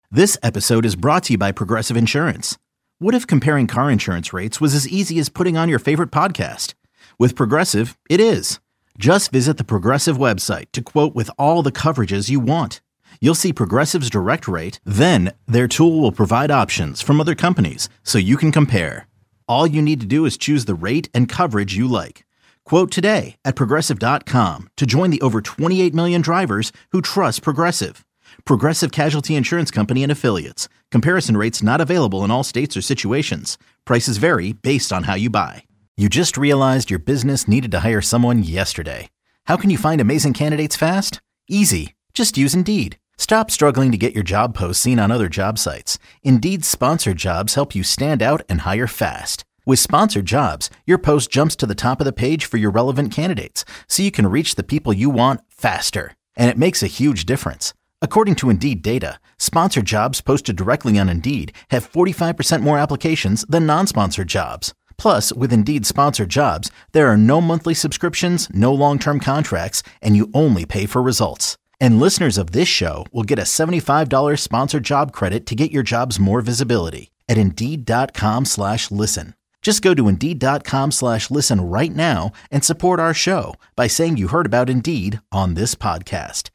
This episode is brought to you by Progressive Insurance. What if comparing car insurance rates was as easy as putting on your favorite podcast? With Progressive, it is. Just visit the Progressive website to quote with all the coverages you want. You'll see Progressive's direct rate, then their tool will provide options from other companies so you can compare. All you need to do is choose the rate and coverage you like. Quote today at Progressive.com to join the over 28 million drivers who trust Progressive. Progressive Casualty Insurance Company and Affiliates. Comparison rates not available in all states or situations. Prices vary based on how you buy. You just realized your business needed to hire someone yesterday. How can you find amazing candidates fast? Easy. Just use Indeed. Stop struggling to get your job posts seen on other job sites. Indeed's sponsored jobs help you stand out and hire fast. With sponsored jobs, your post jumps to the top of the page for your relevant candidates, so you can reach the people you want faster. And it makes a huge difference. According to Indeed data, sponsored jobs posted directly on Indeed have 45% more applications than non-sponsored jobs. Plus, with Indeed sponsored jobs, there are no monthly subscriptions, no long-term contracts, and you only pay for results. And listeners of this show will get a $75 sponsored job credit to get your jobs more visibility at Indeed.com/listen. Just go to Indeed.com/listen right now and support our show by saying you heard about Indeed on this podcast.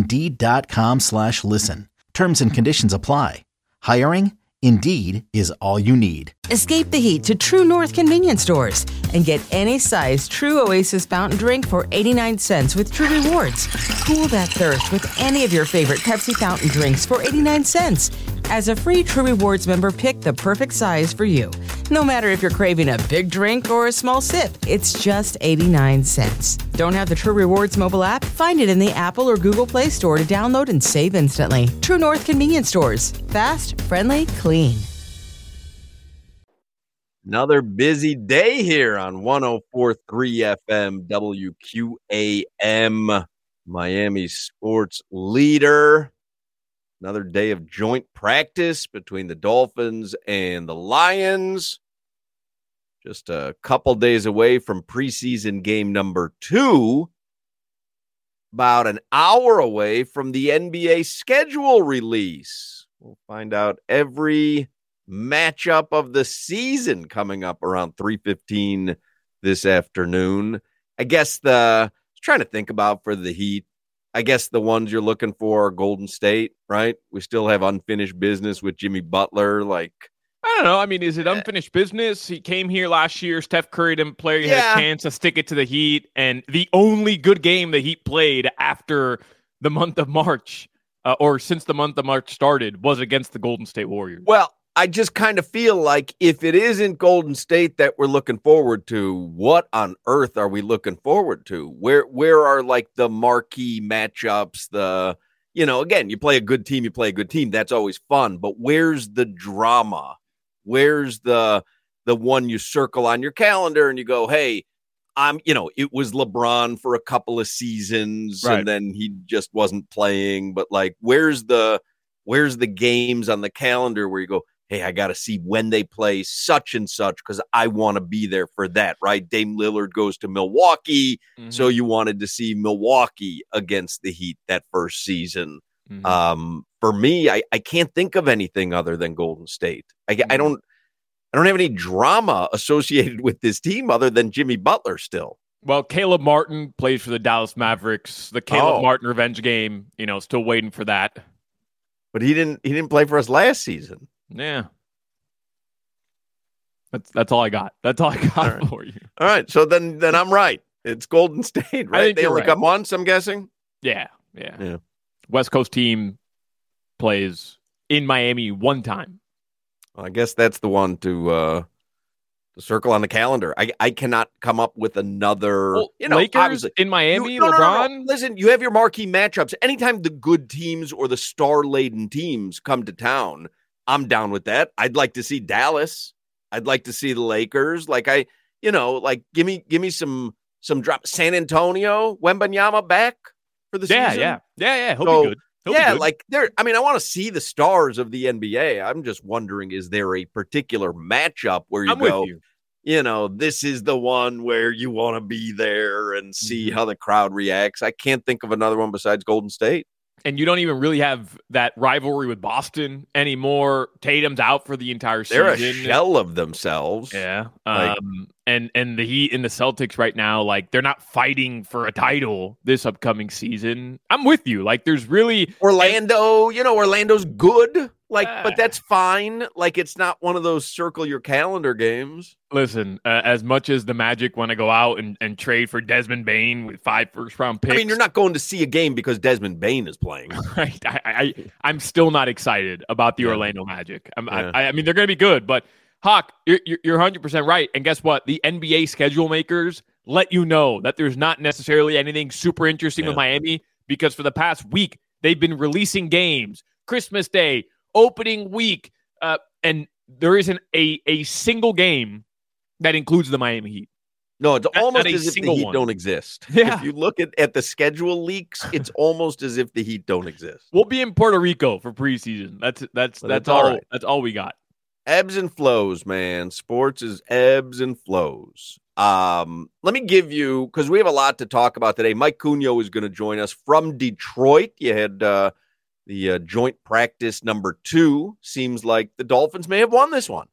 Indeed.com/listen. Terms and conditions apply. Hiring? Indeed is all you need. Escape the heat to True North convenience stores and get any size True Oasis fountain drink for 89 cents with True Rewards. Cool that thirst with any of your favorite Pepsi fountain drinks for 89 cents. As a free True Rewards member, pick the perfect size for you. No matter if you're craving a big drink or a small sip, it's just 89 cents. Don't have the True Rewards mobile app? Find it in the Apple or Google Play Store to download and save instantly. True North convenience stores. Fast, friendly, clean. Another busy day here on 104.3 FM WQAM, Miami sports leader. Another day of joint practice between the Dolphins and the Lions. Just a couple days away from preseason game number 2. About an hour away from the NBA schedule release. We'll find out every matchup of the season coming up around 3:15 this afternoon. I guess I was trying to think about for the Heat. I guess the ones you're looking for are Golden State, right? We still have unfinished business with Jimmy Butler. Like, I don't know. I mean, is it unfinished business? He came here last year. Steph Curry didn't play. He had a chance to stick it to the Heat. And the only good game the Heat played after the month of March, or since the month of March started, was against the Golden State Warriors. Well, I just kind of feel like if it isn't Golden State that we're looking forward to, what on earth are we looking forward to? Where are like the marquee matchups? Again, you play a good team, That's always fun. But where's the drama? Where's the one you circle on your calendar and you go, hey, it was LeBron for a couple of seasons, right, and then he just wasn't playing. But like, where's the games on the calendar where you go, hey, I got to see when they play such and such because I want to be there for that, right? Dame Lillard goes to Milwaukee, so you wanted to see Milwaukee against the Heat that first season. For me, I can't think of anything other than Golden State. I don't have any drama associated with this team other than Jimmy Butler still. Well, Caleb Martin plays for the Dallas Mavericks. The Caleb Martin revenge game, still waiting for that. But he didn't play for us last season. Yeah. That's all I got. That's all I got for you. All right. So then I'm right. It's Golden State, right? They only come once, I'm guessing. Yeah. West Coast team plays in Miami one time. Well, I guess that's the one to circle on the calendar. I cannot come up with another. Well, Lakers in Miami, LeBron. No. Listen, you have your marquee matchups. Anytime the good teams or the star-laden teams come to town, I'm down with that. I'd like to see Dallas. I'd like to see the Lakers. Give me some drop. San Antonio, Wembanyama back for the season. Yeah. He'll be good. I want to see the stars of the NBA. I'm just wondering, is there a particular matchup where you go, this is the one where you want to be there and see how the crowd reacts? I can't think of another one besides Golden State. And you don't even really have that rivalry with Boston anymore. Tatum's out for the entire season. They're a shell of themselves. Yeah. And the Heat and the Celtics right now, like, they're not fighting for a title this upcoming season. I'm with you. Like, there's really Orlando, Orlando's good. Like, but that's fine. Like, it's not one of those circle your calendar games. Listen, as much as the Magic want to go out and trade for Desmond Bane with 5 first-round picks. I mean, you're not going to see a game because Desmond Bane is playing. Right. I'm still not excited about the Orlando Magic. I mean, they're going to be good, but Hawk, you're 100% right. And guess what? The NBA schedule makers let you know that there's not necessarily anything super interesting with Miami, because for the past week, they've been releasing games, Christmas Day, opening week, and there isn't a single game that includes the Miami Heat. No, it's almost as if the Heat don't exist. Yeah. If you look at the schedule leaks, it's almost as if the Heat don't exist. We'll be in Puerto Rico for preseason. That's all. Right. That's all we got. Ebbs and flows, man. Sports is ebbs and flows. Let me give you, because we have a lot to talk about today. Mike Cugno is going to join us from Detroit. You had the joint practice number 2. Seems like the Dolphins may have won this one.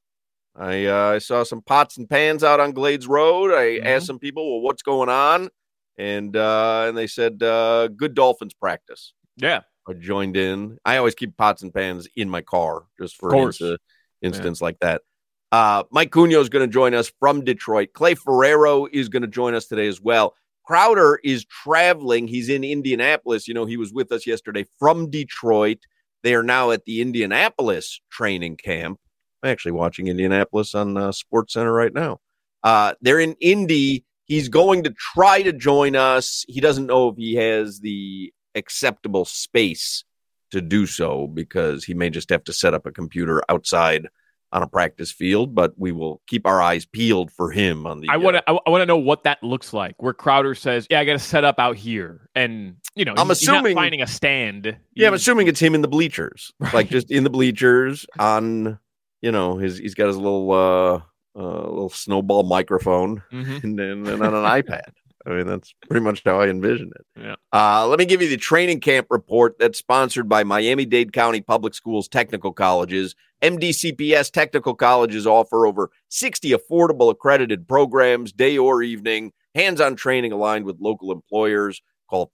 I saw some pots and pans out on Glades Road. I asked some people, well, what's going on? And they said, good Dolphins practice. Yeah. I joined in. I always keep pots and pans in my car just for instance like that. Mike Cugno is going to join us from Detroit. Clay Ferrero is going to join us today as well. Crowder is traveling. He's in Indianapolis. He was with us yesterday from Detroit. They are now at the Indianapolis training camp. I'm actually watching Indianapolis on SportsCenter right now. They're in Indy. He's going to try to join us. He doesn't know if he has the acceptable space to do so, because he may just have to set up a computer outside on a practice field, but we will keep our eyes peeled for him on the. I want to know what that looks like, where Crowder says, "Yeah, I got to set up out here," and I'm assuming he's not finding a stand. Yeah, I'm assuming it's him in the bleachers, right. Like just in the bleachers on. He's got his little snowball microphone and then on an iPad. I mean, that's pretty much how I envision it. Yeah. Let me give you the training camp report that's sponsored by Miami-Dade County Public Schools Technical Colleges. MDCPS Technical Colleges offer over 60 affordable accredited programs, day or evening, hands-on training aligned with local employers. Call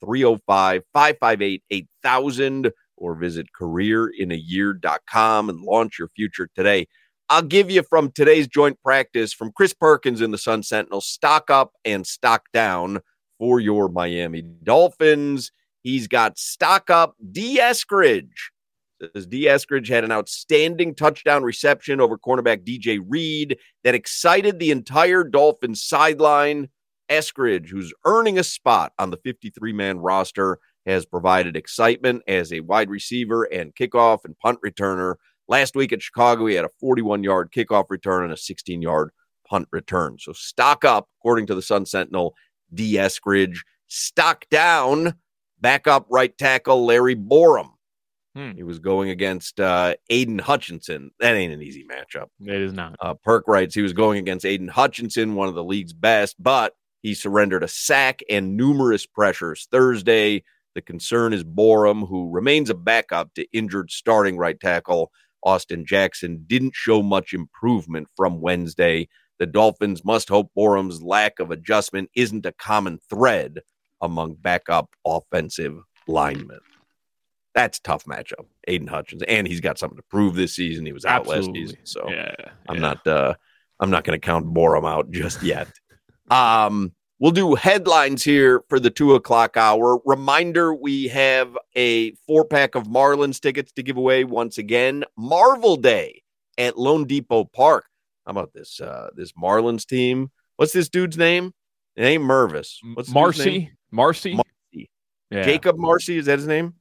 305-558-8000 or visit careerinayear.com and launch your future today. I'll give you from today's joint practice from Chris Perkins in the Sun Sentinel, stock up and stock down for your Miami Dolphins. He's got stock up D. Eskridge. Says D. Eskridge had an outstanding touchdown reception over cornerback DJ Reed that excited the entire Dolphins sideline. Eskridge, who's earning a spot on the 53-man roster, has provided excitement as a wide receiver and kickoff and punt returner. Last week at Chicago, he had a 41-yard kickoff return and a 16-yard punt return. So stock up, according to the Sun Sentinel, D. Eskridge. Stock down, backup right tackle Larry Borum. He was going against Aiden Hutchinson. That ain't an easy matchup. It is not. Perk writes he was going against Aiden Hutchinson, one of the league's best, but he surrendered a sack and numerous pressures Thursday. The concern is Borum, who remains a backup to injured starting right tackle Austin Jackson, didn't show much improvement from Wednesday. The Dolphins must hope Borum's lack of adjustment isn't a common thread among backup offensive linemen. That's a tough matchup, Aiden Hutchinson, and he's got something to prove this season. He was out last season, so I'm not going to count Borum out just yet. We'll do headlines here for the 2:00 hour. Reminder, we have a 4-pack of Marlins tickets to give away once again. Marvel Day at Lone Depot Park. How about this Marlins team? What's this dude's name? It ain't Mervis. What's Marcy? Marcy. Yeah. Jacob Marcy, is that his name?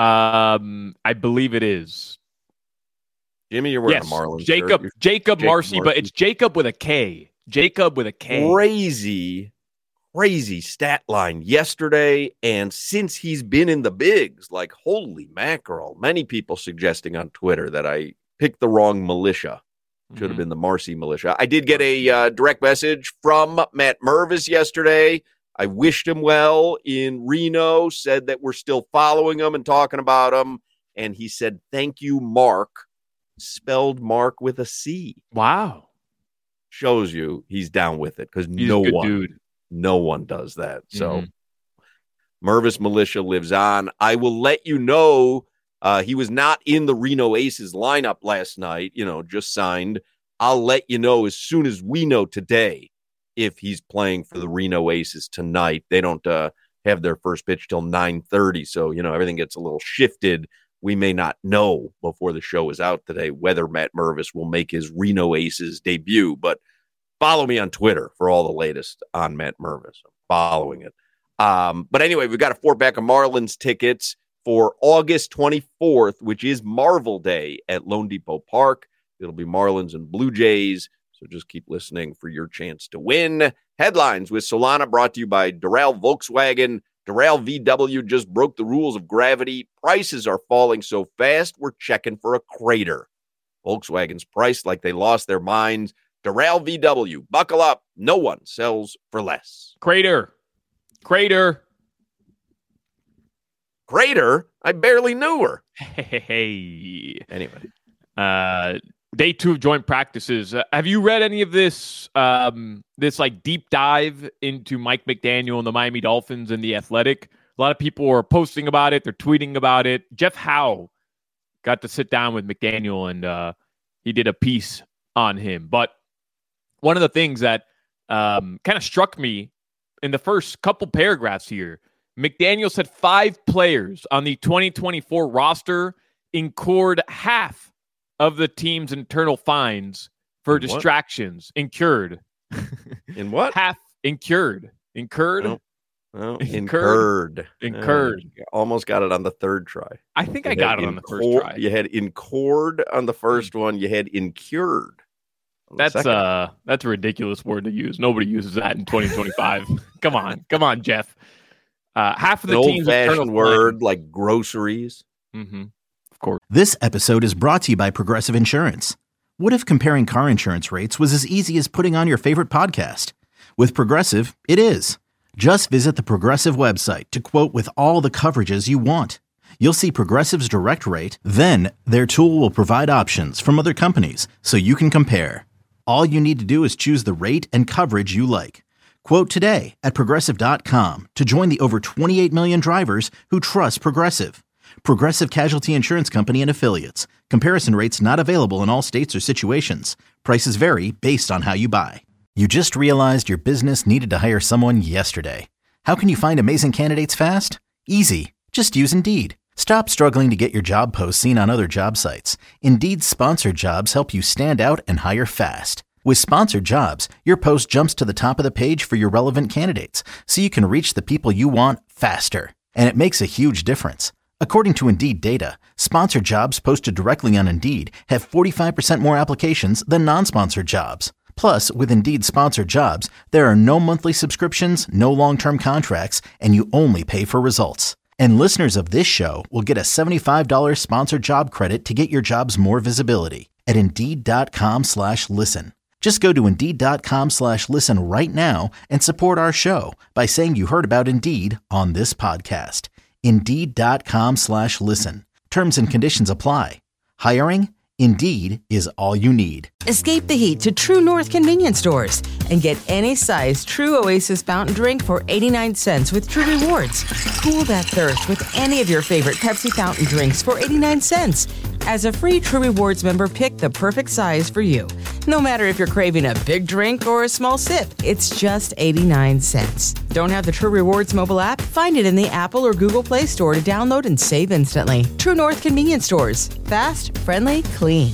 I believe it is. Jimmy, you're wearing a Marlins Jacob Marcy, but it's Jacob with a K. Jacob with a K. Crazy stat line yesterday, and since he's been in the bigs, like holy mackerel, many people suggesting on Twitter that I picked the wrong militia. Should have been the Marcy militia. I did get a direct message from Matt Mervis yesterday. I wished him well in Reno, said that we're still following him and talking about him. And he said, thank you, Mark, spelled Mark with a C. Wow. Shows you he's down with it because no one does that. So Mervis Militia lives on. I will let you know he was not in the Reno Aces lineup last night, just signed. I'll let you know as soon as we know today if he's playing for the Reno Aces tonight. They don't have their first pitch till 9:30, so everything gets a little shifted. We may not know before the show is out today whether Matt Mervis will make his Reno Aces debut, but follow me on Twitter for all the latest on Matt Mervis. I'm following it. But anyway, we've got a 4-pack of Marlins tickets for August 24th, which is Marvel Day at Lone Depot Park. It'll be Marlins and Blue Jays, so just keep listening for your chance to win. Headlines with Solana brought to you by Doral Volkswagen. Doral VW just broke the rules of gravity. Prices are falling so fast, we're checking for a crater. Volkswagen's priced like they lost their minds. Doral VW, buckle up. No one sells for less. Crater. I barely knew her. Hey. Anyway. Day 2 of joint practices. Have you read any of this deep dive into Mike McDaniel and the Miami Dolphins and the Athletic? A lot of people are posting about it. They're tweeting about it. Jeff Howe got to sit down with McDaniel and he did a piece on him. But one of the things that kind of struck me in the first couple paragraphs here, McDaniel said 5 players on the 2024 roster incurred half of the team's internal fines for distractions. Incurred. In what? Half incurred. Incurred? No. Incurred. Almost got it on the third try. I think I got it on the first try. You had incurred on the first one. You had incurred. That's a ridiculous word to use. Nobody uses that in 2025. Come on, Jeff. Half of the team's internal word like groceries. Mm-hmm. Of course. This episode is brought to you by Progressive Insurance. What if comparing car insurance rates was as easy as putting on your favorite podcast? With Progressive, it is. Just visit the Progressive website to quote with all the coverages you want. You'll see Progressive's direct rate, then their tool will provide options from other companies so you can compare. All you need to do is choose the rate and coverage you like. Quote today at Progressive.com to join the over 28 million drivers who trust Progressive. Progressive Casualty Insurance Company and Affiliates. Comparison rates not available in all states or situations. Prices vary based on how you buy. You just realized your business needed to hire someone yesterday. How can you find amazing candidates fast? Easy. Just use Indeed. Stop struggling to get your job posts seen on other job sites. Indeed's sponsored jobs help you stand out and hire fast. With sponsored jobs, your post jumps to the top of the page for your relevant candidates, so you can reach the people you want faster. And it makes a huge difference. According to Indeed data, sponsored jobs posted directly on Indeed have 45% more applications than non-sponsored jobs. Plus, with Indeed sponsored jobs, there are no monthly subscriptions, no long-term contracts, and you only pay for results. And listeners of this show will get a $75 sponsored job credit to get your jobs more visibility at Indeed.com/listen. Just go to Indeed.com/listen right now and support our show by saying you heard about Indeed on this podcast. Indeed.com/listen. Terms and conditions apply. Hiring? Indeed is all you need. Escape the heat to True North convenience stores and get any size True Oasis fountain drink for 89 cents with True Rewards. Cool that thirst with any of your favorite Pepsi fountain drinks for 89 cents. As a free True Rewards member, pick the perfect size for you. No matter if you're craving a big drink or a small sip, it's just 89 cents. Don't have the True Rewards mobile app? Find it in the Apple or Google Play Store to download and save instantly. True North convenience stores. Fast, friendly, clean.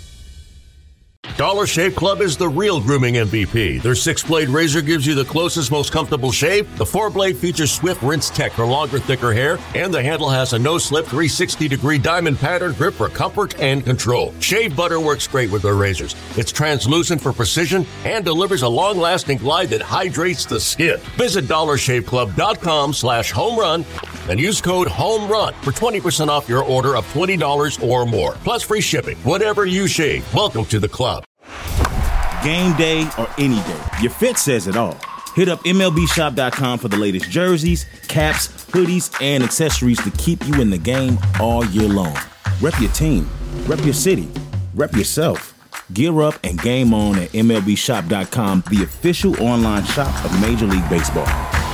Dollar Shave Club is the real grooming MVP. Their 6-blade razor gives you the closest, most comfortable shave. The 4-blade features swift rinse tech for longer, thicker hair. And the handle has a no-slip 360-degree diamond pattern grip for comfort and control. Shave butter works great with their razors. It's translucent for precision and delivers a long-lasting glide that hydrates the skin. Visit DollarShaveClub.com/homerun and use code HOMERUN for 20% off your order of $20 or more. Plus free shipping. Whatever you shave, welcome to the club. Game day or any day, your fit says it all. Hit up MLBshop.com for the latest jerseys, caps, hoodies, and accessories to keep you in the game all year long. Rep your team, rep your city, rep yourself. Gear up and game on at MLBshop.com, the official online shop of Major League Baseball.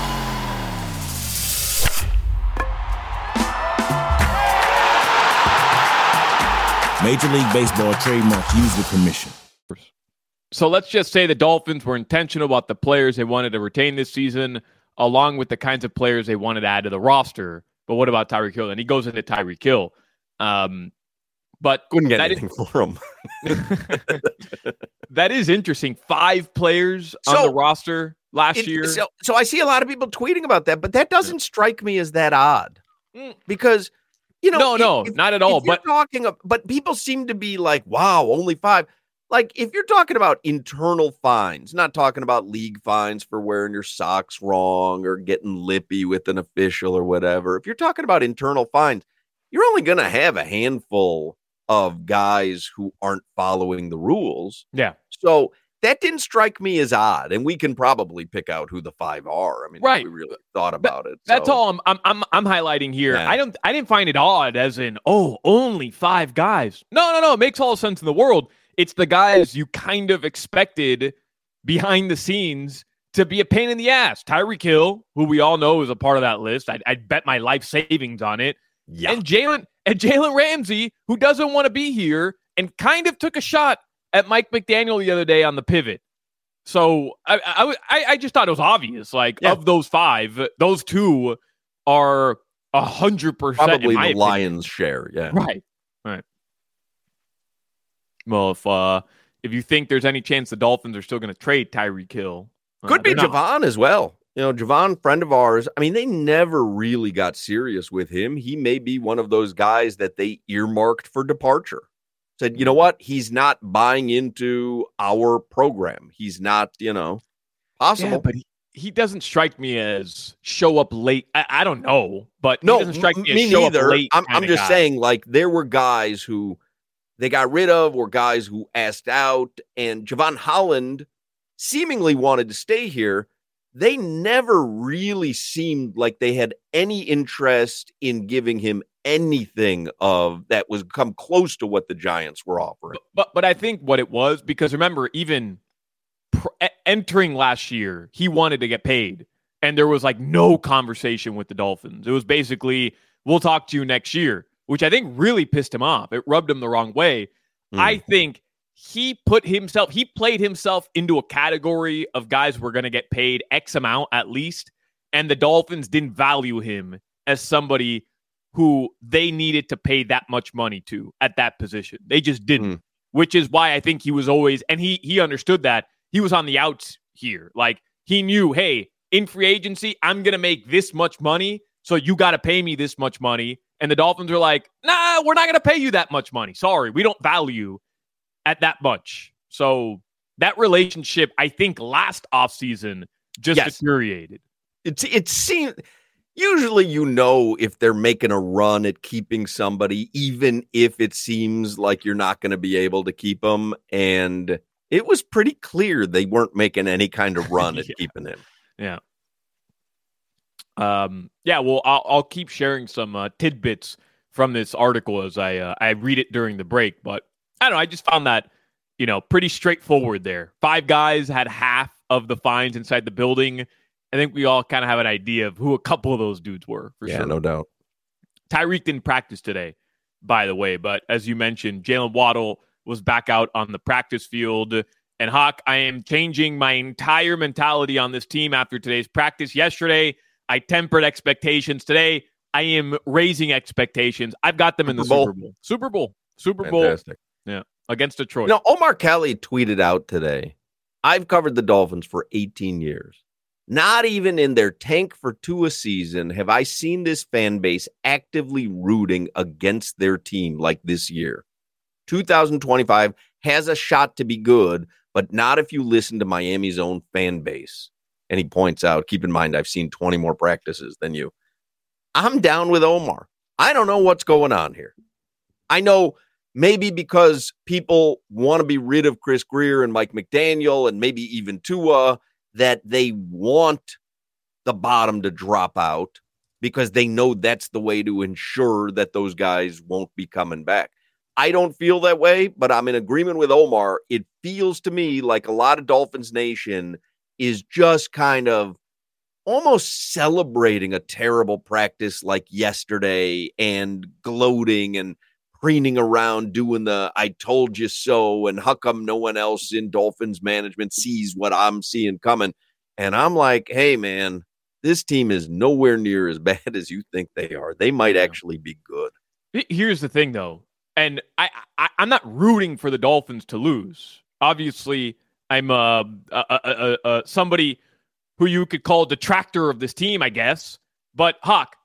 Major League Baseball trademark used with permission. So let's just say the Dolphins were intentional about the players they wanted to retain this season, along with the kinds of players they wanted to add to the roster. But what about Tyreek Hill? And he goes into Tyreek Hill. But couldn't get anything for him. That is interesting. 5 players on the roster last year. So I see a lot of people tweeting about that, but that doesn't strike me as that odd. Because, no, not at all. But people seem to be like, wow, only 5. Like, if you're talking about internal fines, not talking about league fines for wearing your socks wrong or getting lippy with an official or whatever, if you're talking about internal fines, you're only going to have a handful of guys who aren't following the rules. Yeah. So that didn't strike me as odd, and we can probably pick out who the 5 are. I mean, right. If we really thought about it. That's all I'm highlighting here. Yeah. I didn't find it odd as in, only 5 guys. No. It makes all the sense in the world. It's the guys you kind of expected behind the scenes to be a pain in the ass. Tyreek Hill, who we all know is a part of that list. I'd bet my life savings on it. Yeah. And Jalen Ramsey, who doesn't want to be here and kind of took a shot at Mike McDaniel the other day on the pivot. So I just thought it was obvious. Of those 5, those 2 are 100% probably the lion's share. Yeah. Right. Well, if you think there's any chance the Dolphins are still going to trade Tyreek Hill. Could be Javon as well. Javon, friend of ours, I mean, they never really got serious with him. He may be one of those guys that they earmarked for departure. Said, you know what? He's not buying into our program. He's not, possible. Yeah, but he doesn't strike me as show up late. I don't know, but he doesn't strike me as show up late. I'm just saying, there were guys who they got rid of or guys who asked out, and Javon Holland seemingly wanted to stay here. They never really seemed like they had any interest in giving him anything of that was come close to what the Giants were offering. But I think what it was, because remember, even entering last year, he wanted to get paid, and there was no conversation with the Dolphins. It was basically, we'll talk to you next year, which I think really pissed him off. It rubbed him the wrong way. I think he played himself into a category of guys who were going to get paid X amount at least, and the Dolphins didn't value him as somebody who they needed to pay that much money to at that position. They just didn't, which is why I think he was always, and he understood that, he was on the outs here. He knew, hey, in free agency, I'm going to make this much money, so you got to pay me this much money. And the Dolphins are like, nah, we're not going to pay you that much money. Sorry, we don't value at that much. So that relationship, I think, last offseason just deteriorated. It seemed usually if they're making a run at keeping somebody, even if it seems like you're not going to be able to keep them. And it was pretty clear they weren't making any kind of run at keeping him. Yeah. Well, I'll keep sharing some tidbits from this article as I read it during the break. But I don't know. I just found that, pretty straightforward there. 5 guys had half of the fines inside the building. I think we all kind of have an idea of who a couple of those dudes were, for sure. Yeah, no doubt. Tyreek didn't practice today, by the way. But as you mentioned, Jalen Waddle was back out on the practice field. And Hawk, I am changing my entire mentality on this team after today's practice. Yesterday, I tempered expectations. Today, I am raising expectations. I've got them in the Super Bowl. Super Bowl. Fantastic. Yeah, against Detroit. Omar Kelly tweeted out today, I've covered the Dolphins for 18 years. Not even in their tank for Tua season have I seen this fan base actively rooting against their team like this year. 2025 has a shot to be good, but not if you listen to Miami's own fan base. And he points out, keep in mind, I've seen 20 more practices than you. I'm down with Omar. I don't know what's going on here. I know maybe because people want to be rid of Chris Grier and Mike McDaniel and maybe even Tua, that they want the bottom to drop out because they know that's the way to ensure that those guys won't be coming back. I don't feel that way, but I'm in agreement with Omar. It feels to me like a lot of Dolphins Nation is just kind of almost celebrating a terrible practice like yesterday and gloating and preening around doing the I told you so and how come no one else in Dolphins management sees what I'm seeing coming. And I'm like, hey, man, this team is nowhere near as bad as you think they are. They might actually be good. Here's the thing, though. And I'm not rooting for the Dolphins to lose. Obviously, I'm somebody who you could call a detractor of this team, I guess. But, Hawk,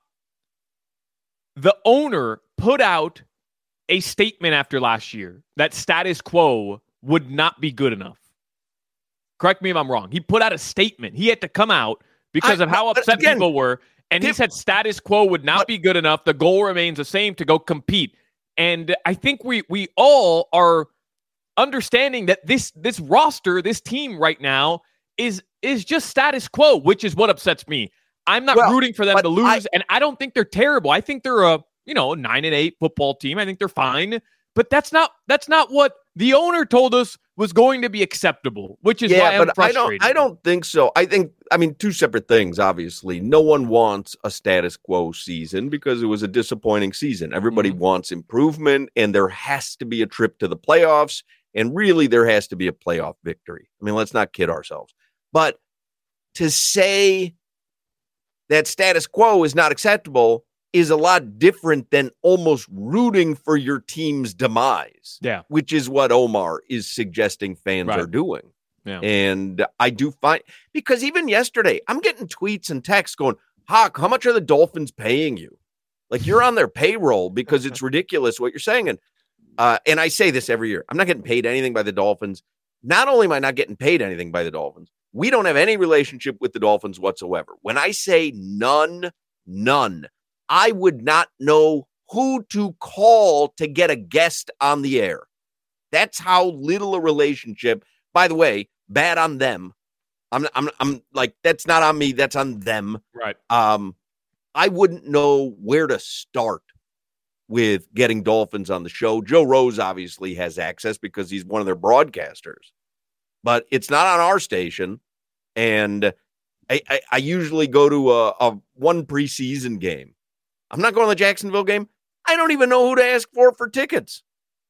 the owner put out a statement after last year that status quo would not be good enough. Correct me if I'm wrong. He put out a statement. He had to come out because of how upset people were. And he said status quo would not be good enough. The goal remains the same to go compete. And I think we all are understanding that this roster, this team right now is just status quo, which is what upsets me. I'm not rooting for them to lose, and I don't think they're terrible. I think they're a 9-8 football team. I think they're fine, but that's not what the owner told us was going to be acceptable, which is why I'm frustrated. I don't think so. I mean, two separate things, obviously. No one wants a status quo season because it was a disappointing season. Everybody wants improvement, and there has to be a trip to the playoffs, and really there has to be a playoff victory. I mean, let's not kid ourselves. But to say that status quo is not acceptable is a lot different than almost rooting for your team's demise. Yeah. Which is what Omar is suggesting fans are doing. Yeah. And I do find, because even yesterday, I'm getting tweets and texts going, Hawk, how much are the Dolphins paying you? Like, you're on their payroll because it's ridiculous what you're saying. And I say this every year. I'm not getting paid anything by the Dolphins. Not only am I not getting paid anything by the Dolphins, we don't have any relationship with the Dolphins whatsoever. When I say none, I would not know who to call to get a guest on the air. That's how little a relationship. By the way, bad on them. I'm like, that's not on me. That's on them. Right. I wouldn't know where to start with getting Dolphins on the show. Joe Rose obviously has access because he's one of their broadcasters, but it's not on our station. And I usually go to a one preseason game. I'm not going to the Jacksonville game. I don't even know who to ask for tickets.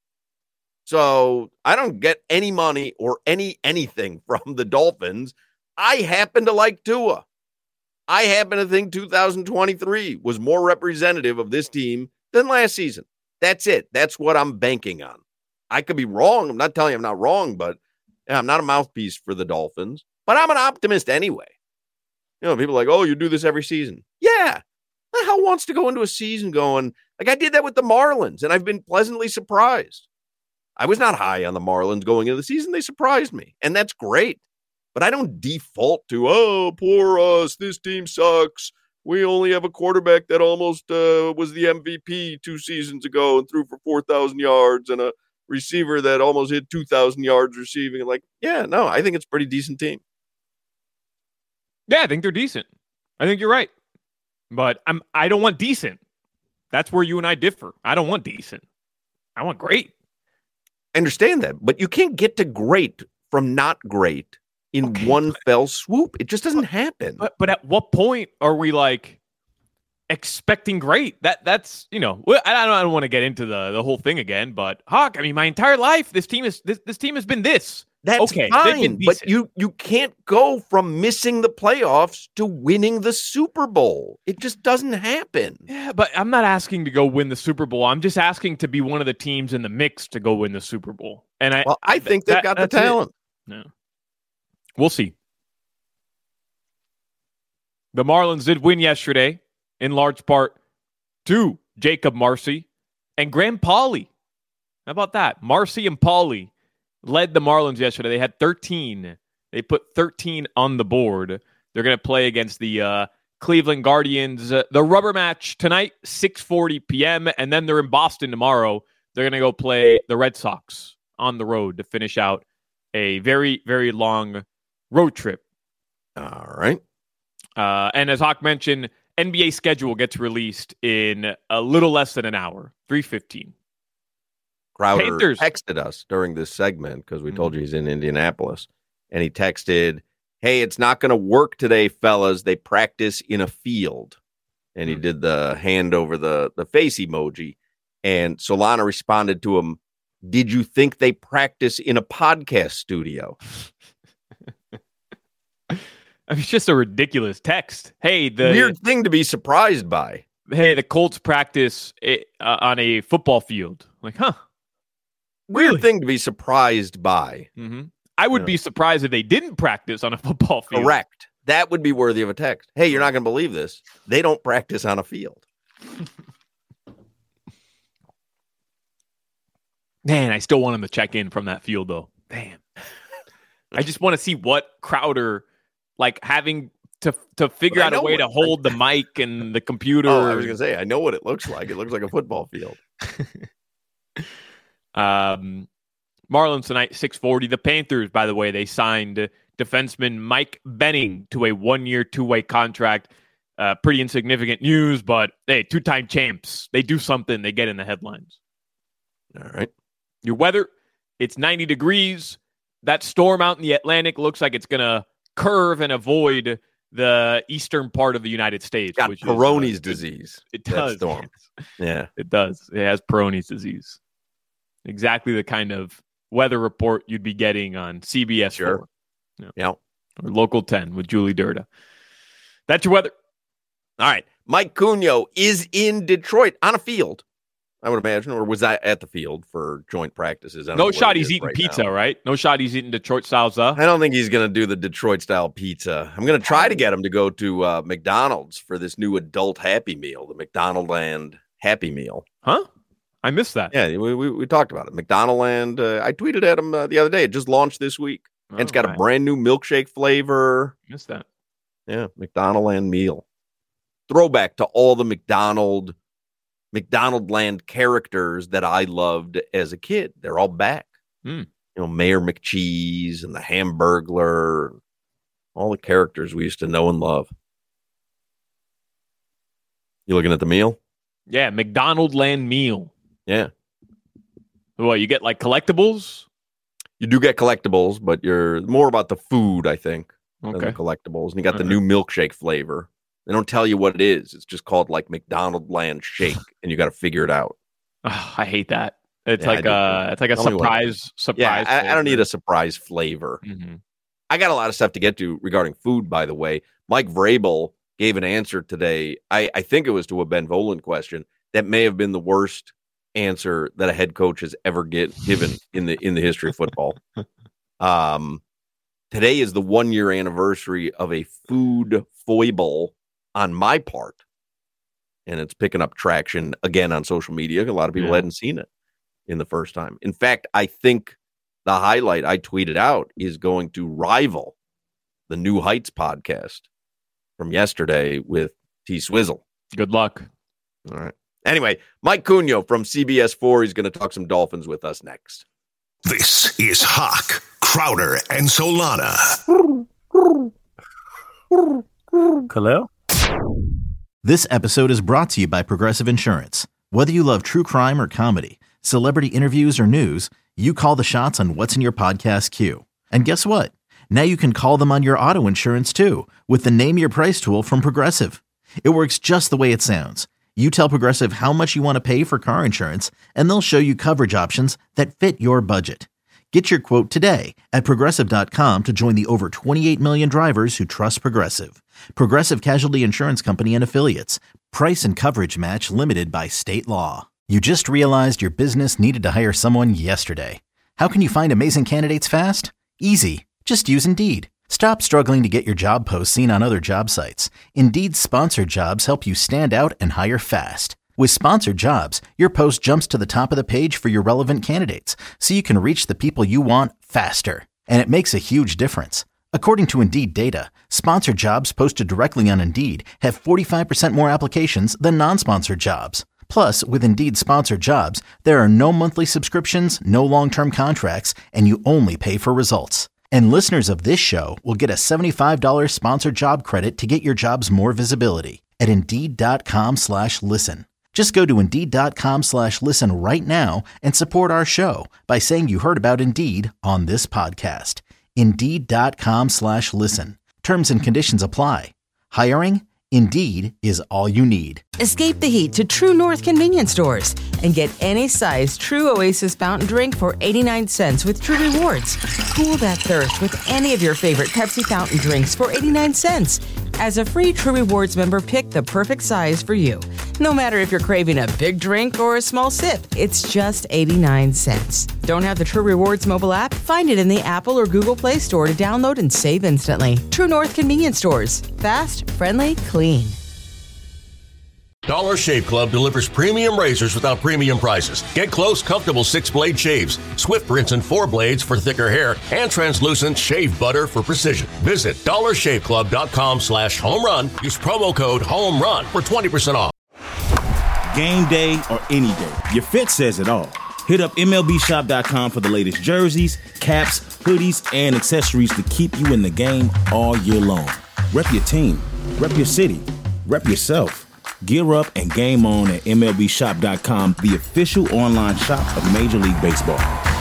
So I don't get any money or anything from the Dolphins. I happen to like Tua. I happen to think 2023 was more representative of this team than last season. That's it. That's what I'm banking on. I could be wrong. I'm not telling you I'm not wrong, but I'm not a mouthpiece for the Dolphins. But I'm an optimist anyway. People are like, oh, you do this every season. Yeah. Who the hell wants to go into a season going, like I did that with the Marlins, and I've been pleasantly surprised. I was not high on the Marlins going into the season. They surprised me, and that's great. But I don't default to, oh, poor us, this team sucks. We only have a quarterback that almost was the MVP 2 seasons ago and threw for 4,000 yards and a receiver that almost hit 2,000 yards receiving. Like, yeah, no, I think it's a pretty decent team. Yeah, I think they're decent. I think you're right. But I don't want decent. That's where you and I differ. I don't want decent. I want great. I understand that, but you can't get to great from not great in one fell swoop. It just doesn't happen. But at what point are we like expecting great? That's I don't want to get into the whole thing again. But Hawk, I mean, my entire life, this team has been this. That's fine, but you can't go from missing the playoffs to winning the Super Bowl. It just doesn't happen. Yeah, but I'm not asking to go win the Super Bowl. I'm just asking to be one of the teams in the mix to go win the Super Bowl. And I think they've got the talent. No. We'll see. The Marlins did win yesterday, in large part to Jacob Marcy and Graham Pauley. How about that? Marcy and Pauley led the Marlins yesterday. They had 13. They put 13 on the board. They're going to play against the Cleveland Guardians. The rubber match tonight, 6:40 p.m., and then they're in Boston tomorrow. They're going to go play the Red Sox on the road to finish out a very, very long road trip All right. And as Hawk mentioned, NBA schedule gets released in a little less than an hour, 3:15. Crowder Panthers texted us during this segment because we told you he's in Indianapolis. And he texted, hey, it's not going to work today, fellas. They practice in a field. And he did the hand over the face emoji. And Solana responded to him, did you think they practice in a podcast studio? I mean, it's just a ridiculous text. Hey, the weird thing to be surprised by. Hey, the Colts practice on a football field. Like, huh? Weird Really? thing to be surprised by. Mm-hmm. I would be surprised if they didn't practice on a football field. Correct. That would be worthy of a text. Hey, you're not going to believe this. They don't practice on a field. Man, I still want him to check in from that field, though. Damn. I just want to see what Crowder, like, having to figure out a way to hold the mic and the computer. Oh, I was going to say, I know what it looks like. It looks like a football field. Marlins tonight, 6:40. The Panthers, by the way, they signed defenseman Mike Benning to a 1-year, 2-way contract. Pretty insignificant news, but hey, 2-time champs. They do something, they get in the headlines. All right. Your weather, it's 90 degrees. That storm out in the Atlantic looks like it's going to curve and avoid the eastern part of the United States. Got which Peyronie's is, disease. It does. Storm. Yeah. It does. It has Peyronie's disease. Exactly the kind of weather report you'd be getting on CBS 4. Yeah. Or Local 10 with Julie Durda. That's your weather. All right. Mike Cunha is in Detroit on a field, I would imagine, or was I at the field for joint practices? No shot he's eating pizza, right? No shot he's eating Detroit style stuff. I don't think he's going to do the Detroit style pizza. I'm going to try to get him to go to McDonald's for this new adult Happy Meal, the McDonaldland Happy Meal. Huh? I missed that. Yeah, we talked about it. McDonaldland. I tweeted at him the other day. It just launched this week. And it's got a brand new milkshake flavor. Missed that. Yeah, McDonaldland meal. Throwback to all the McDonaldland characters that I loved as a kid. They're all back. You know, Mayor McCheese and the Hamburglar, all the characters we used to know and love. You looking at the meal? Yeah, McDonaldland meal. Yeah. What, you get like collectibles? You do get collectibles, but you're more about the food, I think, than Okay. the collectibles. And you got the new milkshake flavor. They don't tell you what it is. It's just called like McDonaldland shake, and you got to figure it out. Oh, I hate that. It's Yeah, like a Tell me what it surprise. Yeah, I don't flavor. need a surprise flavor. Mm-hmm. I got a lot of stuff to get to regarding food, by the way. Mike Vrabel gave an answer today. I think it was to a Ben Volen question that may have been the worst answer that a head coach has ever given in the history of football. Today is the 1-year anniversary of a food foible on my part, and it's picking up traction again on social media. A lot of people hadn't seen it in the first time. In fact, I think the highlight I tweeted out is going to rival the New Heights podcast from yesterday with T Swizzle. Good luck. All right. Anyway, Mike Cunha from CBS 4. He's going to talk some Dolphins with us next. This is Hawk, Crowder, and Solana. Khalil? This episode is brought to you by Progressive Insurance. Whether you love true crime or comedy, celebrity interviews or news, you call the shots on what's in your podcast queue. And guess what? Now you can call them on your auto insurance too with the Name Your Price tool from Progressive. It works just the way it sounds. You tell Progressive how much you want to pay for car insurance, and they'll show you coverage options that fit your budget. Get your quote today at Progressive.com to join the over 28 million drivers who trust Progressive. Progressive Casualty Insurance Company and Affiliates. Price and coverage match limited by state law. You just realized your business needed to hire someone yesterday. How can you find amazing candidates fast? Easy. Just use Indeed. Stop struggling to get your job posts seen on other job sites. Indeed's sponsored jobs help you stand out and hire fast. With sponsored jobs, your post jumps to the top of the page for your relevant candidates, so you can reach the people you want faster. And it makes a huge difference. According to Indeed data, sponsored jobs posted directly on Indeed have 45% more applications than non-sponsored jobs. Plus, with Indeed sponsored jobs, there are no monthly subscriptions, no long-term contracts, and you only pay for results. And listeners of this show will get a $75 sponsored job credit to get your jobs more visibility at Indeed.com/listen. Just go to Indeed.com/listen right now and support our show by saying you heard about Indeed on this podcast. Indeed.com/listen. Terms and conditions apply. Hiring? Indeed is all you need. Escape the heat to True North convenience stores and get any size True Oasis fountain drink for 89 cents with True Rewards. Cool that thirst with any of your favorite Pepsi fountain drinks for 89 cents. As a free True Rewards member, pick the perfect size for you. No matter if you're craving a big drink or a small sip, it's just 89 cents. Don't have the True Rewards mobile app? Find it in the Apple or Google Play Store to download and save instantly. True North convenience stores. Fast, friendly, clean. Dollar Shave Club delivers premium razors without premium prices. Get close, comfortable 6-blade shaves, swift rinse and 4 blades for thicker hair, and translucent shave butter for precision. Visit dollarshaveclub.com/home run. Use promo code HOMERUN for 20% off. Game day or any day, your fit says it all. Hit up MLBshop.com for the latest jerseys, caps, hoodies, and accessories to keep you in the game all year long. Rep your team, rep your city, rep yourself. Gear up and game on at MLBshop.com, the official online shop of Major League Baseball.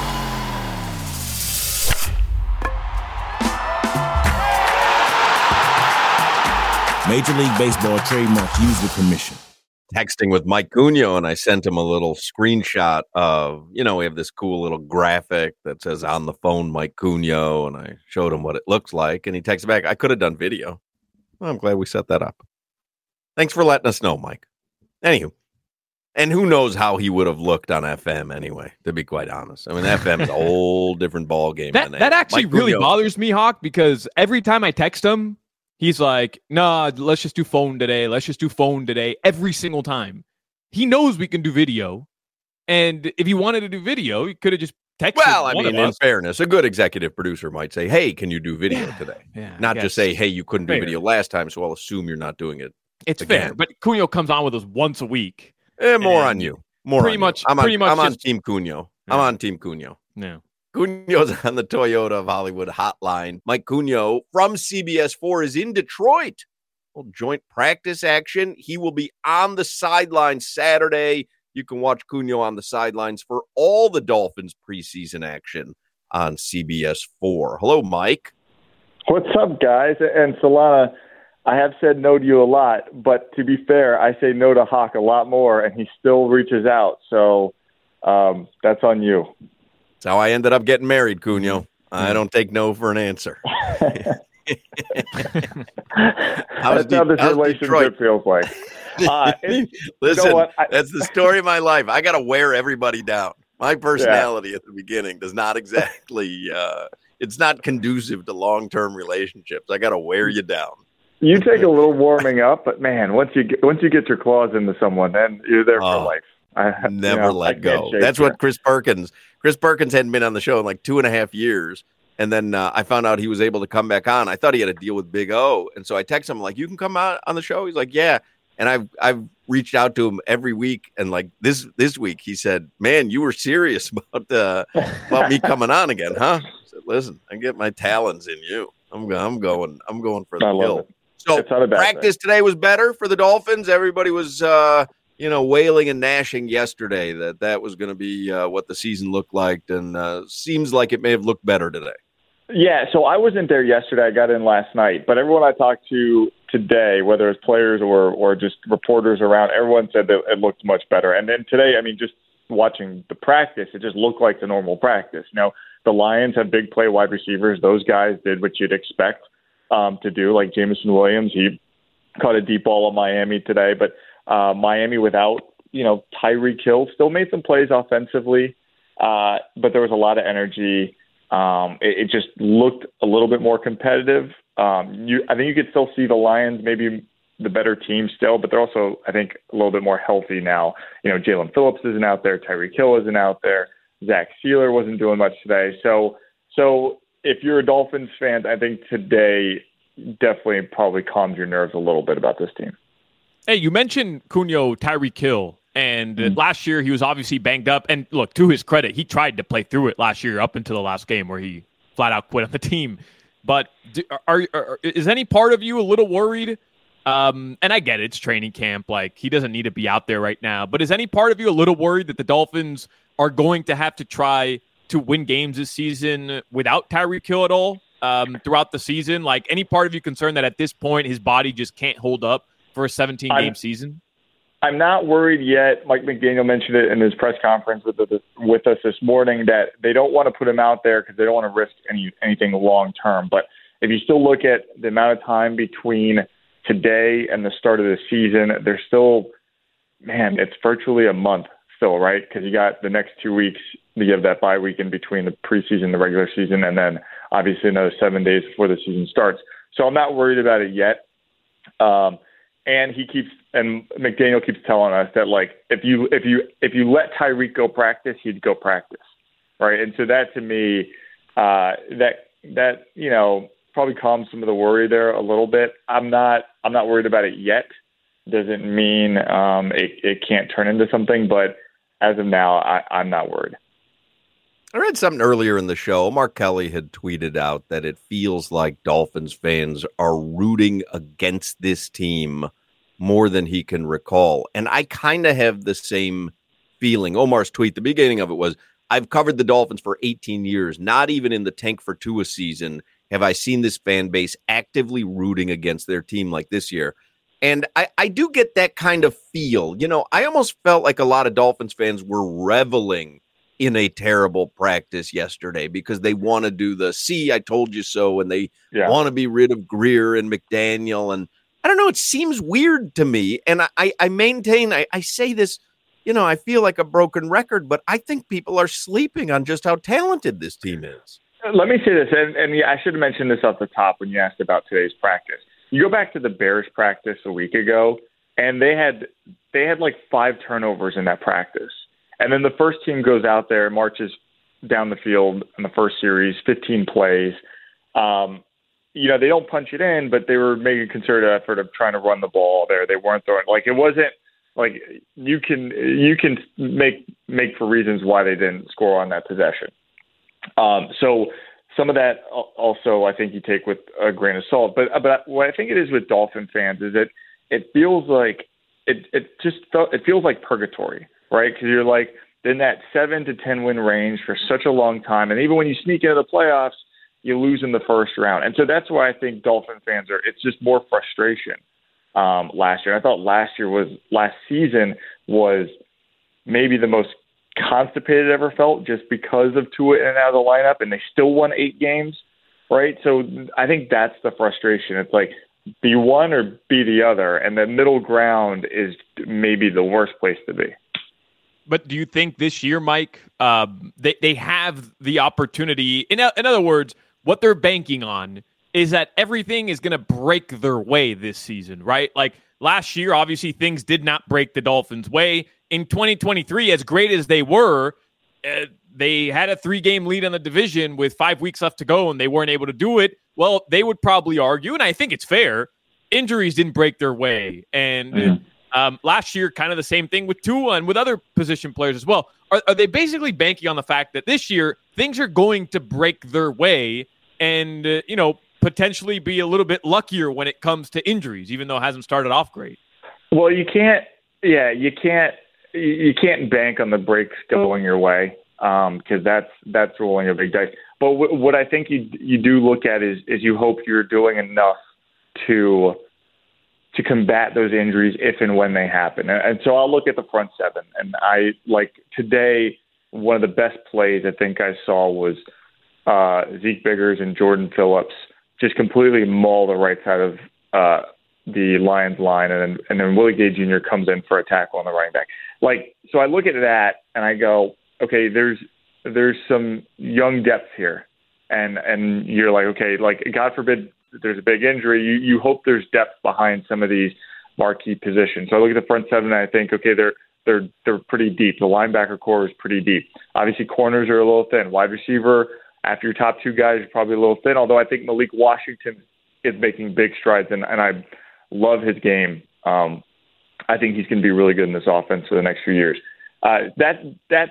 Major League Baseball trademark used with permission. Texting with Mike Cunio, and I sent him a little screenshot of, we have this cool little graphic that says on the phone Mike Cunio, and I showed him what it looks like, and he texted back, I could have done video. Well, I'm glad we set that up. Thanks for letting us know, Mike. Anywho, and who knows how he would have looked on FM anyway, to be quite honest. I mean, FM is a whole different ball game. That actually Mike really bothers me, Hawk, because every time I text him, he's like, nah, let's just do phone today. Let's just do phone today. Every single time. He knows we can do video. And if he wanted to do video, he could have just texted. Well, I mean, in fairness, a good executive producer might say, hey, can you do video today? Not just say, hey, you couldn't do video last time, so I'll assume you're not doing it. It's fair, but Cunio comes on with us once a week. More on you. Pretty much. I'm on Team Cunio. Yeah. I'm on Team Cunio. Yeah. Cunio's on the Toyota of Hollywood hotline. Mike Cunio from CBS 4 is in Detroit. Joint practice action. He will be on the sidelines Saturday. You can watch Cunio on the sidelines for all the Dolphins preseason action on CBS 4. Hello, Mike. What's up, guys? And Solana, I have said no to you a lot, but to be fair, I say no to Hawk a lot more, and he still reaches out. So that's on you. That's how I ended up getting married, Cunio. I don't take no for an answer. That's how this relationship feels like. Listen, you know that's the story of my life. I got to wear everybody down. My personality at the beginning does not exactly it's not conducive to long-term relationships. I got to wear you down. You take a little warming up, but man, once you get your claws into someone, then you're there for life. Never let go. That's what Chris Perkins hadn't been on the show in like 2.5 years. And then I found out he was able to come back on. I thought he had a deal with Big O. And so I texted him like, you can come out on the show. He's like, yeah. And I've reached out to him every week. And like this week, he said, man, you were serious about me coming on again, huh? I said, listen, I get my talons in you. I'm going for the kill. So practice today was better for the Dolphins. Everybody was, wailing and gnashing yesterday that was going to be what the season looked like. And seems like it may have looked better today. Yeah, so I wasn't there yesterday. I got in last night. But everyone I talked to today, whether it's players or just reporters around, everyone said that it looked much better. And then today, I mean, just watching the practice, it just looked like the normal practice. The Lions have big play wide receivers. Those guys did what you'd expect to do, like Jameson Williams. He caught a deep ball at Miami today. But Miami without, Tyreek Hill still made some plays offensively, but there was a lot of energy. It just looked a little bit more competitive. I think you could still see the Lions maybe the better team still, but they're also, I think, a little bit more healthy now. Jalen Phillips isn't out there. Tyreek Hill isn't out there. Zach Sealer wasn't doing much today. So if you're a Dolphins fan, I think today definitely probably calmed your nerves a little bit about this team. Hey, you mentioned Cunio, Tyreek Hill, and last year he was obviously banged up. And look, to his credit, he tried to play through it last year up until the last game where he flat out quit on the team. But is any part of you a little worried? And I get it, it's training camp. Like, he doesn't need to be out there right now. But is any part of you a little worried that the Dolphins are going to have to try to win games this season without Tyreek Hill at all throughout the season? Like, any part of you concerned that at this point his body just can't hold up for a 17-game season? I'm not worried yet. Mike McDaniel mentioned it in his press conference with us this morning that they don't want to put him out there because they don't want to risk anything long term. But if you still look at the amount of time between today and the start of the season, there's still, it's virtually a month still, right? Because you got the next 2 weeks, you have that bye week in between the preseason, the regular season, and then obviously another 7 days before the season starts. So I'm not worried about it yet. And McDaniel keeps telling us that, like, if you let Tyreek go practice, he'd go practice, right? And so that, to me, that probably calms some of the worry there a little bit. I'm not worried about it yet. Doesn't mean it can't turn into something, but as of now, I'm not worried. I read something earlier in the show. Mark Kelly had tweeted out that it feels like Dolphins fans are rooting against this team more than he can recall. And I kind of have the same feeling. Omar's tweet, the beginning of it was, I've covered the Dolphins for 18 years. Not even in the tank for Tua season have I seen this fan base actively rooting against their team like this year. And I do get that kind of feel. I almost felt like a lot of Dolphins fans were reveling in a terrible practice yesterday because they want to do the "see, I told you so," and they want to be rid of Greer and McDaniel. And I don't know, it seems weird to me. And I maintain, I say this, I feel like a broken record, but I think people are sleeping on just how talented this team is. Let me say this, and I should have mentioned this off the top when you asked about today's practice. You go back to the Bears practice a week ago, and they had like 5 turnovers in that practice. And then the first team goes out there, marches down the field in the first series, 15 plays. They don't punch it in, but they were making a concerted effort of trying to run the ball there. They weren't throwing, like, it wasn't like you can make for reasons why they didn't score on that possession. So some of that also I think you take with a grain of salt. But what I think it is with Dolphin fans is that it feels like it feels like purgatory, right? Because you're like in that 7 to 10 win range for such a long time, and even when you sneak into the playoffs, you lose in the first round. And so that's why I think Dolphin fans it's just more frustration last year. I thought last season was maybe the most constipated ever felt just because of Tua in and out of the lineup, and they still won 8 games, right? So I think that's the frustration. It's like be one or be the other, and the middle ground is maybe the worst place to be. But do you think this year, Mike, they have the opportunity? In other words, what they're banking on is that everything is going to break their way this season, right? Like last year, obviously, things did not break the Dolphins' way. In 2023, as great as they were, they had a 3-game lead on the division with 5 weeks left to go, and they weren't able to do it. Well, they would probably argue, and I think it's fair, injuries didn't break their way. And last year, kind of the same thing with Tua and with other position players as well. Are they basically banking on the fact that this year things are going to break their way and, potentially be a little bit luckier when it comes to injuries, even though it hasn't started off great? Well, you can't bank on the breaks going your way because that's rolling a big dice. But what I think you do look at is you hope you're doing enough to combat those injuries if and when they happen. And so I'll look at the front seven. And I like today, one of the best plays I think I saw was Zeke Biggers and Jordan Phillips just completely maul the right side of the Lions line. And then Willie Gay Jr. comes in for a tackle on the running back. Like, so I look at that and I go, okay, there's some young depth here. And you're like, okay, like God forbid there's a big injury. You hope there's depth behind some of these marquee positions. So I look at the front seven and I think, okay, they're pretty deep. The linebacker core is pretty deep. Obviously, corners are a little thin. Wide receiver, after your top 2 guys, are probably a little thin. Although I think Malik Washington is making big strides, and I love his game. I think he's going to be really good in this offense for the next few years. That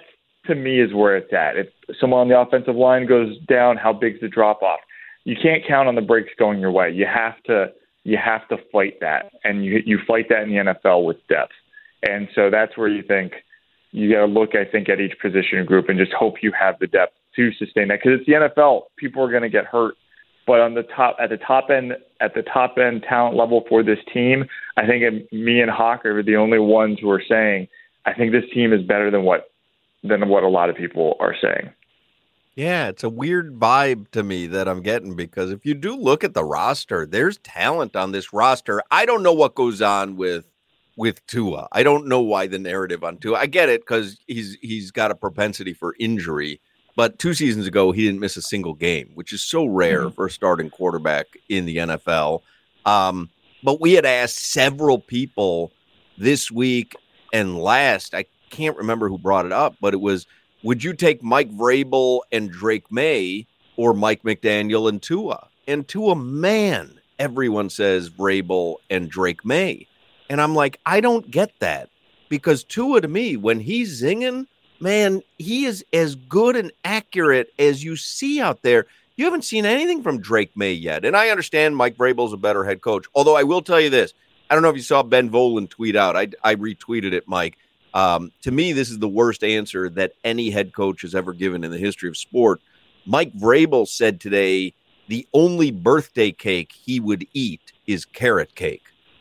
to me is where it's at. If someone on the offensive line goes down, how big's the drop off? You can't count on the breaks going your way. You have to fight that, and you fight that in the NFL with depth. And so that's where you think you got to look, I think, at each position group and just hope you have the depth to sustain that, because it's the NFL. People are going to get hurt. But at the top end talent level for this team, I think me and Hawk are the only ones who are saying, I think this team is better than what a lot of people are saying. Yeah, it's a weird vibe to me that I'm getting, because if you do look at the roster, there's talent on this roster. I don't know what goes on with Tua. I don't know why the narrative on Tua. I get it because he's got a propensity for injury. But 2 seasons ago, he didn't miss a single game, which is so rare for a starting quarterback in the NFL. But we had asked several people this week and last, I can't remember who brought it up, but it was, would you take Mike Vrabel and Drake May or Mike McDaniel and Tua? And Tua, man, everyone says Vrabel and Drake May. And I'm like, I don't get that, because Tua, to me, when he's zinging, man, he is as good and accurate as you see out there. You haven't seen anything from Drake May yet. And I understand Mike Vrabel's a better head coach. Although I will tell you this. I don't know if you saw Ben Volen tweet out. I retweeted it, Mike. To me, this is the worst answer that any head coach has ever given in the history of sport. Mike Vrabel said today the only birthday cake he would eat is carrot cake.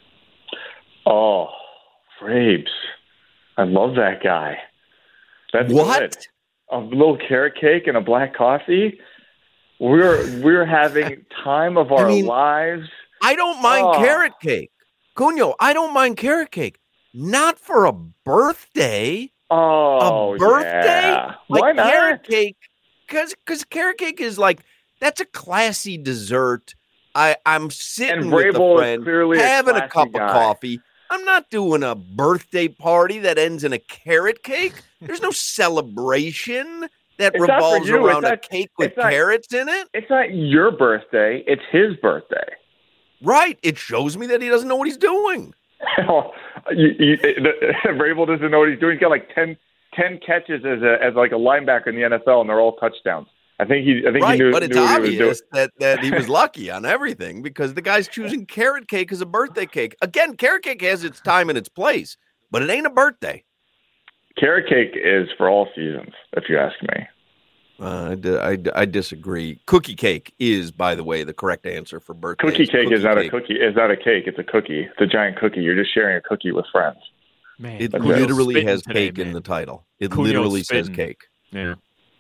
Oh, Vrabes. I love that guy. That's what? Good. A little carrot cake and a black coffee. We're having time of our lives. I don't mind carrot cake. Cunio, I don't mind carrot cake. Not for a birthday. Oh, a birthday? Yeah. Like why not? Carrot cake, because carrot cake is like, that's a classy dessert. I'm sitting with a friend, having a cup of coffee. I'm not doing a birthday party that ends in a carrot cake. There's no celebration that revolves around a cake with carrots in it. It's not your birthday. It's his birthday. Right. It shows me that he doesn't know what he's doing. Vrabel doesn't know what he's doing. He's got like 10 catches as like a linebacker in the NFL, and they're all touchdowns. I think he knew. But it's obvious that he was lucky on everything, because the guy's choosing carrot cake as a birthday cake. Again, carrot cake has its time and its place, but it ain't a birthday. Carrot cake is for all seasons, if you ask me. I disagree. Cookie cake is, by the way, the correct answer for birthdays. Cookie cake is not a cookie. It's not a cake. It's a cookie. It's a giant cookie. You're just sharing a cookie with friends. Man, it literally has cake in the title. It literally says cake. Yeah.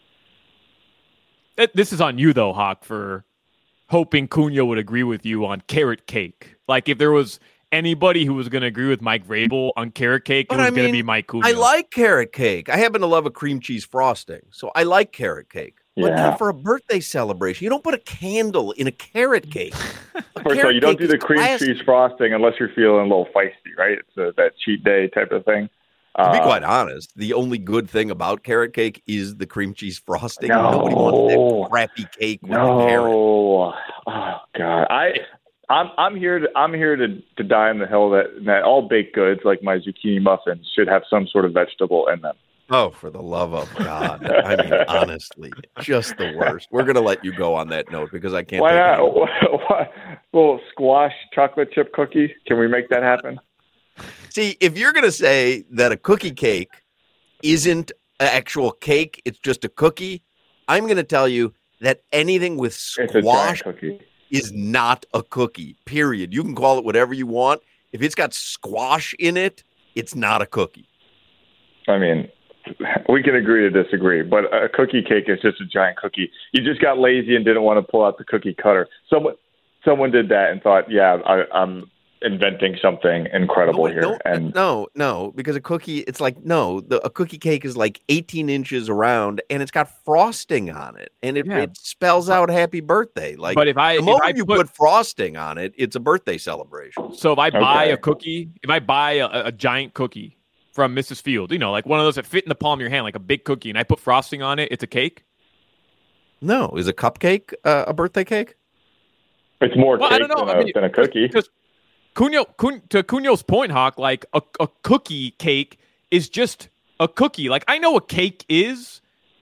This is on you, though, Hawk, for hoping Cunha would agree with you on carrot cake. Like, if there was anybody who was going to agree with Mike Vrabel on carrot cake, it was going to be Mike Cunha. I like carrot cake. I happen to love a cream cheese frosting, so I like carrot cake. But not for a birthday celebration. You don't put a candle in a carrot cake. First of all, you don't do the cream cheese frosting unless you're feeling a little feisty, right? It's that cheat day type of thing. To be quite honest, the only good thing about carrot cake is the cream cheese frosting. Nobody wants that crappy cake with carrot. Oh God! I'm here to die on the hill that all baked goods, like my zucchini muffins, should have some sort of vegetable in them. Oh, for the love of God! I mean, honestly, just the worst. We're gonna let you go on that note because I can't. Why not? A little squash chocolate chip cookie? Can we make that happen? See, if you're going to say that a cookie cake isn't an actual cake, it's just a cookie, I'm going to tell you that anything with squash is not a cookie, period. You can call it whatever you want. If it's got squash in it, it's not a cookie. I mean, we can agree to disagree, but a cookie cake is just a giant cookie. You just got lazy and didn't want to pull out the cookie cutter. Someone did that and thought, I'm inventing something incredible here. No, because a cookie, it's like, a cookie cake is like 18 inches around and it's got frosting on it, and it spells out happy birthday. Like, but if you put frosting on it, it's a birthday celebration. So if I buy a cookie, if I buy a giant cookie from Mrs. Field, like one of those that fit in the palm of your hand, like a big cookie, and I put frosting on it, it's a cake? No. Is a cupcake a birthday cake? It's more cake than a cookie. To Cunio's point, Hawk, like a cookie cake is just a cookie. Like, I know what cake is.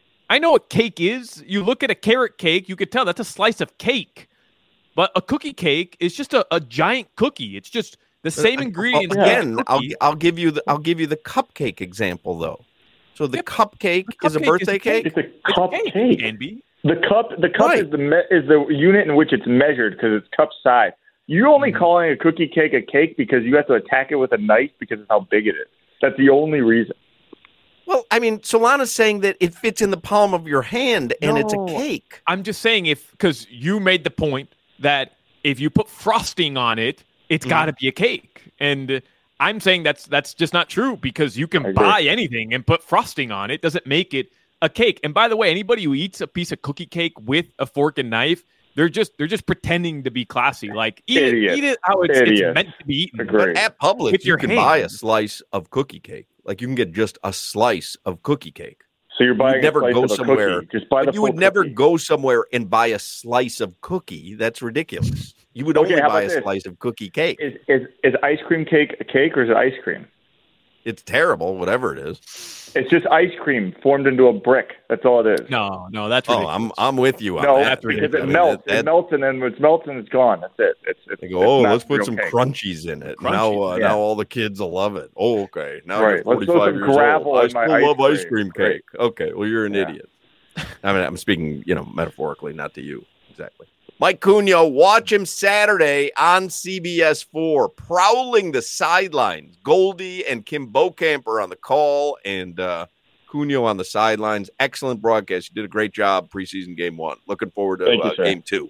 You look at a carrot cake, you could tell that's a slice of cake. But a cookie cake is just a giant cookie. It's just the same ingredients. Again, I'll give you the cupcake example though. So the cupcake is a birthday cake. It's a cupcake. Can be. The cup Right. is the unit in which it's measured because it's cup size. You're only calling a cookie cake a cake because you have to attack it with a knife because of how big it is. That's the only reason. Well, I mean, Solana's saying that it fits in the palm of your hand and it's a cake. I'm just saying because you made the point that if you put frosting on it, it's got to be a cake. And I'm saying that's just not true because you can buy anything and put frosting on it. Doesn't make it a cake. And by the way, anybody who eats a piece of cookie cake with a fork and knife, they're just pretending to be classy. Like eat it how it's meant to be eaten. But at Publix, With your you can hand. buy a slice of cookie cake. Like you can get just a slice of cookie cake. So you're buying never a slice go of a somewhere. cookie. Just buy the You would full never cookie. go somewhere and buy a slice of cookie. That's ridiculous. You would only how buy a about this? slice of cookie cake. Is ice cream cake a cake or is it ice cream? It's terrible, whatever it is. It's just ice cream formed into a brick. That's all it is. No, that's Oh, ridiculous. I'm with you on No, that. because I it mean, melts. that- It melts, and then when it's melting, it's gone. That's it. They go, not let's put real some cake. crunchies in it. Crunchies, Now all the kids will love it. Oh, okay. Now Right, you're let's throw 45 some years gravel old. I in my still love ice ice cream cream. cake. Okay, well, you're an Yeah. idiot. I mean, I'm speaking, metaphorically, not to you. Exactly. Mike Cunha, watch him Saturday on CBS4, prowling the sidelines. Goldie and Kim Bokamp are on the call, and Cunha on the sidelines. Excellent broadcast. You did a great job preseason game 1. Looking forward to Thank you, sir. game 2.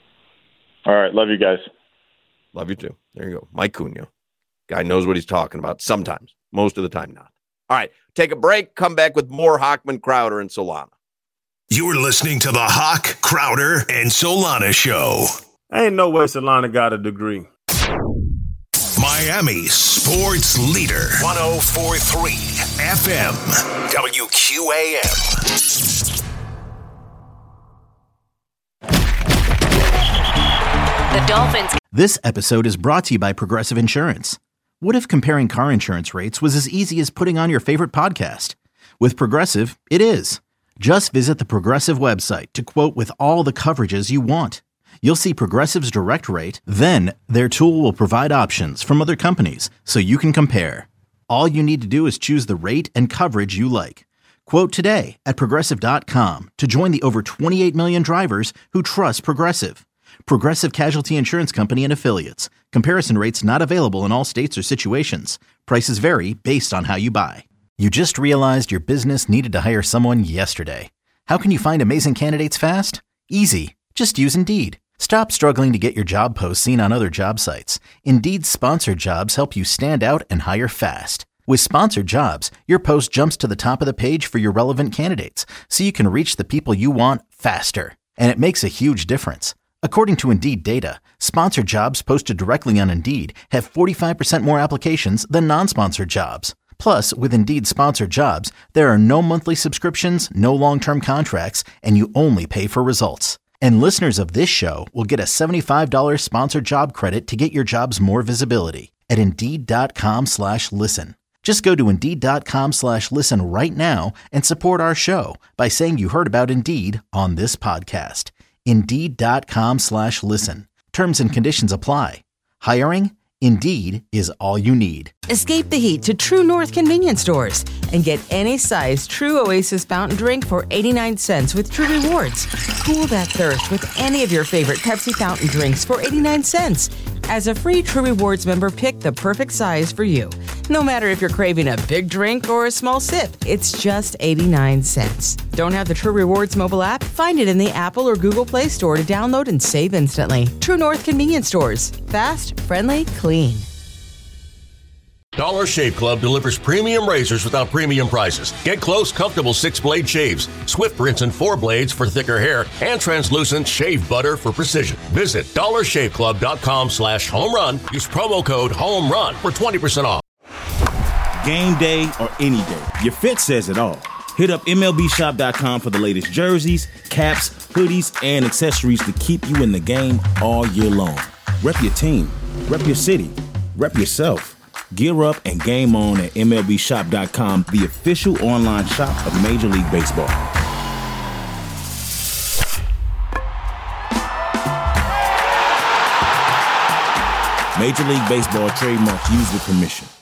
All right, love you guys. Love you too. There you go. Mike Cunha. Guy knows what he's talking about sometimes. Most of the time not. All right, take a break. Come back with more Hochman, Crowder, and Solana. You're listening to the Hawk, Crowder, and Solana Show. Ain't no way Solana got a degree. Miami's sports leader. 104.3 FM. WQAM. The Dolphins. This episode is brought to you by Progressive Insurance. What if comparing car insurance rates was as easy as putting on your favorite podcast? With Progressive, it is. Just visit the Progressive website to quote with all the coverages you want. You'll see Progressive's direct rate, then their tool will provide options from other companies so you can compare. All you need to do is choose the rate and coverage you like. Quote today at Progressive.com to join the over 28 million drivers who trust Progressive. Progressive Casualty Insurance Company and Affiliates. Comparison rates not available in all states or situations. Prices vary based on how you buy. You just realized your business needed to hire someone yesterday. How can you find amazing candidates fast? Easy. Just use Indeed. Stop struggling to get your job posts seen on other job sites. Indeed's sponsored jobs help you stand out and hire fast. With sponsored jobs, your post jumps to the top of the page for your relevant candidates, so you can reach the people you want faster. And it makes a huge difference. According to Indeed data, sponsored jobs posted directly on Indeed have 45% more applications than non-sponsored jobs. Plus, with Indeed sponsored jobs, there are no monthly subscriptions, no long-term contracts, and you only pay for results. And listeners of this show will get a $75 sponsored job credit to get your jobs more visibility at Indeed.com/listen. Just go to Indeed.com/listen right now and support our show by saying you heard about Indeed on this podcast. Indeed.com/listen. Terms and conditions apply. Hiring? Indeed is all you need. Escape the heat to True North convenience stores and get any size True Oasis fountain drink for 89 cents with True Rewards. Cool that thirst with any of your favorite Pepsi fountain drinks for 89 cents. As a free True Rewards member, pick the perfect size for you. No matter if you're craving a big drink or a small sip, it's just 89 cents. Don't have the True Rewards mobile app? Find it in the Apple or Google Play Store to download and save instantly. True North convenience stores. Fast, friendly, clean. Dollar Shave Club delivers premium razors without premium prices. Get close, comfortable 6-blade shaves, swift rinse and 4 blades for thicker hair, and translucent shave butter for precision. Visit dollarshaveclub.com/home run. Use promo code HOMERUN for 20% off. Game day or any day, your fit says it all. Hit up MLBshop.com for the latest jerseys, caps, hoodies, and accessories to keep you in the game all year long. Rep your team, rep your city, rep yourself. Gear up and game on at MLBShop.com, the official online shop of Major League Baseball. Major League Baseball trademarks used with permission.